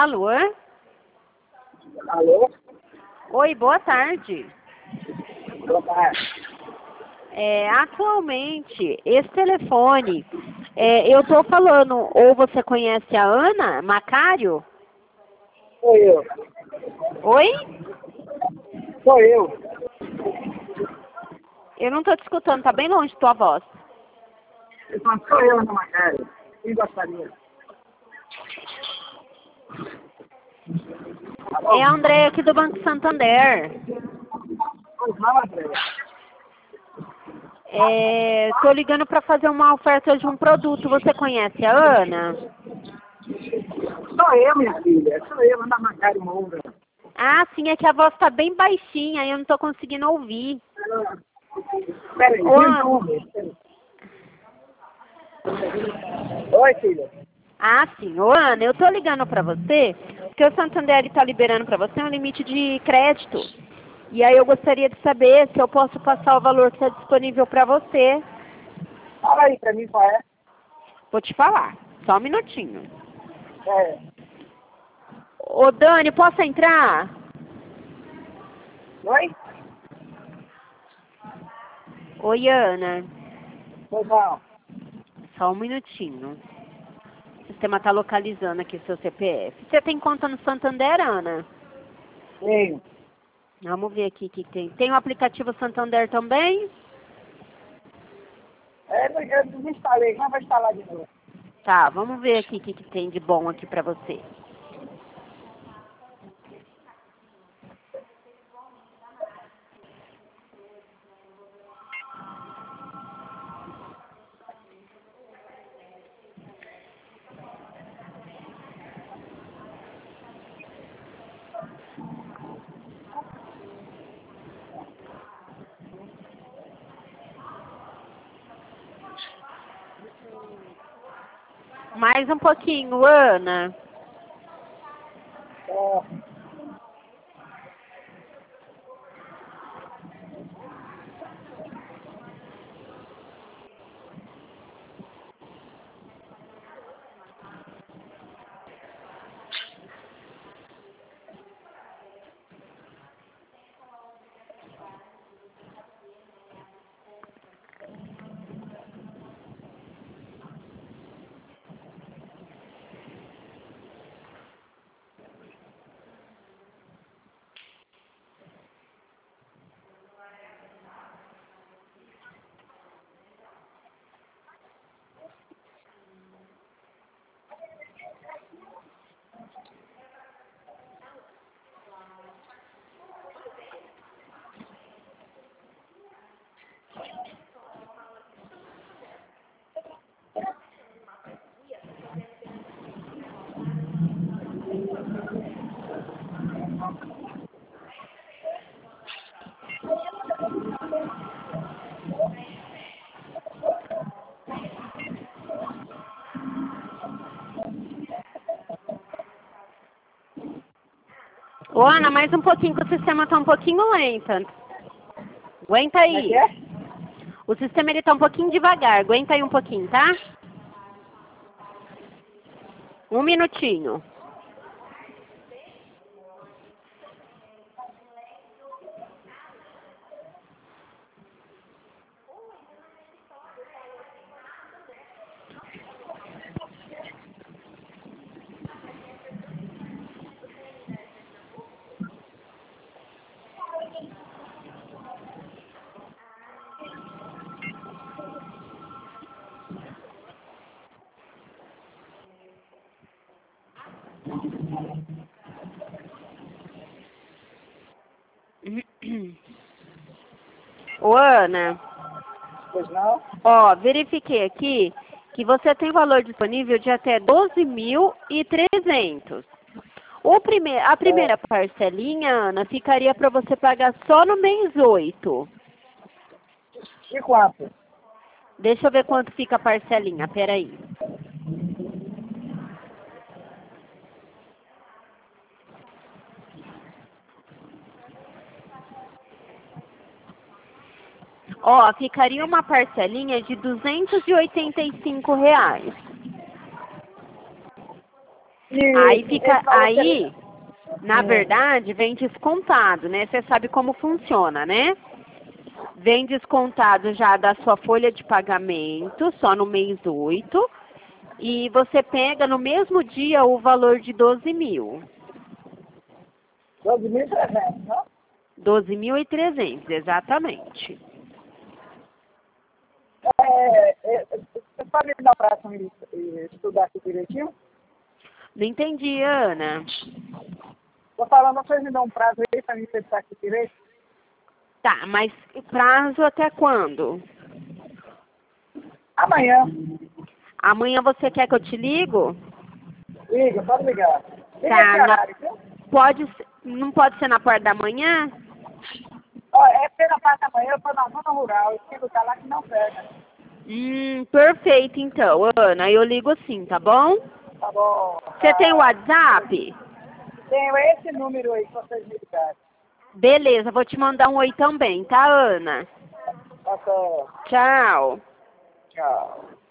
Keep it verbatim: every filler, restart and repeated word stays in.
Alô? Alô? Oi, boa tarde. Boa tarde. É, atualmente, esse telefone, é, eu tô falando, ou você conhece a Ana Macário? Sou eu. Oi? Sou eu. Eu não tô te escutando, tá bem longe tua voz. Então, sou eu, Ana Macário. Quem gostaria? É a Andréia aqui do Banco Santander. Pois não, André. É, tô ligando para fazer uma oferta de um produto. Você conhece a Ana? Sou eu, minha filha. Sou eu, Ana Macário Moura. Ah, sim, é que a voz tá bem baixinha e eu não tô conseguindo ouvir. Peraí, Ô, vem Ana. nome. Oi, filha. Ah, sim. Ô, Ana, eu tô ligando para você porque o Santander está liberando para você um limite de crédito. E aí eu gostaria de saber se eu posso passar o valor que está disponível para você. Fala aí pra mim qual é. Vou te falar. Só um minutinho. É. Ô, Dani, posso entrar? Oi? Oi, Ana. Pois não. Só um minutinho. O sistema está localizando aqui o seu C P F. Você tem conta no Santander, Ana? Tenho. Vamos ver aqui o que tem. Tem o aplicativo Santander também? É, eu desinstalei, mas vai instalar de novo. Tá, vamos ver aqui o que, que tem de bom aqui para você. Mais um pouquinho, Ana. É. Ô, Ana, mais um pouquinho, que o sistema está um pouquinho lento. Aguenta Como é que aí. é? O sistema ele tá um pouquinho devagar. Aguenta aí um pouquinho, tá? Um minutinho. Ô, Ana, Pois não? ó, verifiquei aqui que você tem valor disponível de até doze mil e trezentos. O prime a É. primeira parcelinha, Ana, ficaria para você pagar só no mês oito. E quanto? Deixa eu ver quanto fica a parcelinha, peraí. Ó, ficaria uma parcelinha de duzentos e oitenta e cinco reais. E Aí fica, esse valor aí, seria- na Hum. verdade, vem descontado, né? Você sabe como funciona, né? Vem descontado já da sua folha de pagamento, só no mês oito, e você pega no mesmo dia o valor de doze mil. doze mil e trezentos, não? doze mil e trezentos, exatamente. É, é, você pode me dar um prazo para me eh, estudar aqui direitinho? Não entendi, Ana. Tô falando, vocês me dão um prazo aí para me pensar aqui direito? Tá, mas prazo até quando? Amanhã. Amanhã você quer que eu te ligo? Liga, pode ligar. Liga Tá, esse na, horário, viu? pode, ser- não pode ser na parte da manhã? Ó, é pela parte da manhã, eu tô na zona rural, eu fico cá lá que não pega. Hum, perfeito então, Ana, eu ligo sim, tá bom? Tá bom. Você tem o Tá. WhatsApp? Tenho esse número aí que vocês me ligaram. Beleza, vou te mandar um oi também, tá, Ana? Tá certo. Tchau. Tchau.